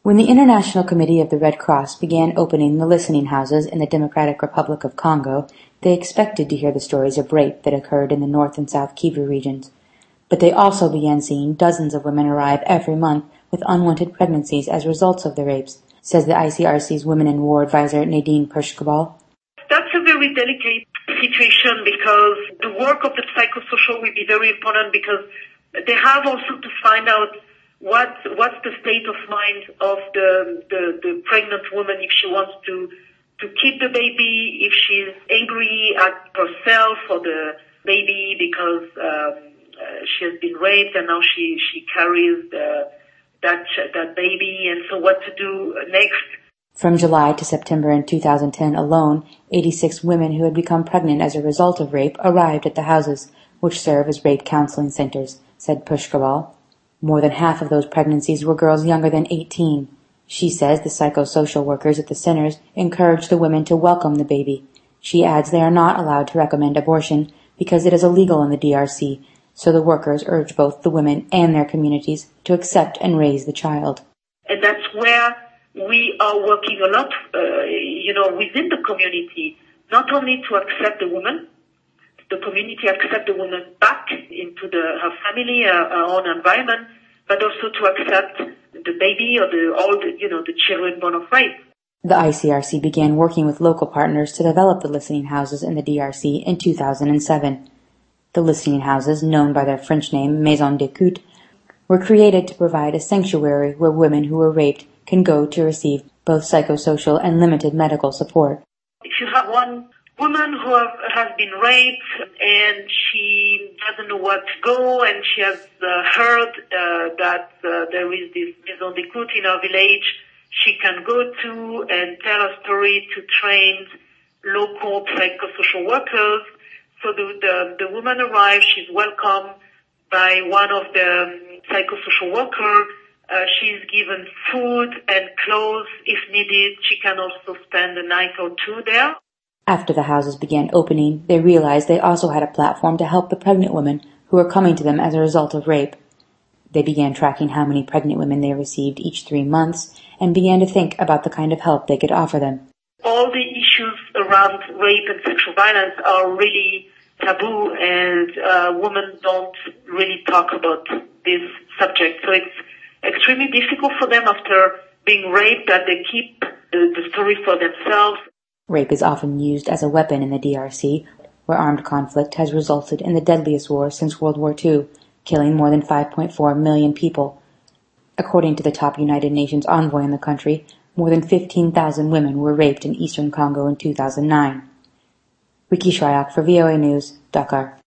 When the International Committee of the Red Cross began opening the listening houses in the Democratic Republic of Congo, they expected to hear the stories of rape that occurred in the North and South Kivu regions. But they also began seeing dozens of women arrive every month with unwanted pregnancies as results of the rapes, says the ICRC's Women in War advisor Nadine Pershkabal. That's a very delicate situation because the work of the psychosocial will be very important because they have also to find out what's the state of mind of the pregnant woman if she wants to keep the baby, if she's angry at herself or the baby because she has been raped and now she carries that baby, and so what to do next. From July to September in 2010 alone, 86 women who had become pregnant as a result of rape arrived at the houses, which serve as rape counseling centers, said Pushkabal. More than half of those pregnancies were girls younger than 18. She says the psychosocial workers at the centers encourage the women to welcome the baby. She adds they are not allowed to recommend abortion because it is illegal in the DRC, so the workers urge both the women and their communities to accept and raise the child. And that's where we are working a lot, within the community, not only to accept the woman, the community accept the woman back into her family, her own environment, but also to accept the baby or the children born of rape. The ICRC began working with local partners to develop the listening houses in the DRC in 2007. The listening houses, known by their French name Maison d'écoute, were created to provide a sanctuary where women who were raped can go to receive both psychosocial and limited medical support. If you have one woman who has been raped and she doesn't know where to go and she has heard that there is this Maison d'écoute in our village, she can go to and tell her story to trained local psychosocial workers. So the woman arrives, she's welcomed by one of the psychosocial workers. She's given food and clothes if needed. She can also spend a night or two there. After the houses began opening, they realized they also had a platform to help the pregnant women who were coming to them as a result of rape. They began tracking how many pregnant women they received each 3 months and began to think about the kind of help they could offer them. All the issues around rape and sexual violence are really taboo, and women don't really talk about this subject. So it's extremely difficult for them after being raped that they keep the story for themselves. Rape is often used as a weapon in the DRC, where armed conflict has resulted in the deadliest war since World War II, killing more than 5.4 million people. According to the top United Nations envoy in the country, more than 15,000 women were raped in eastern Congo in 2009. Ricky Shryock for VOA News, Dakar.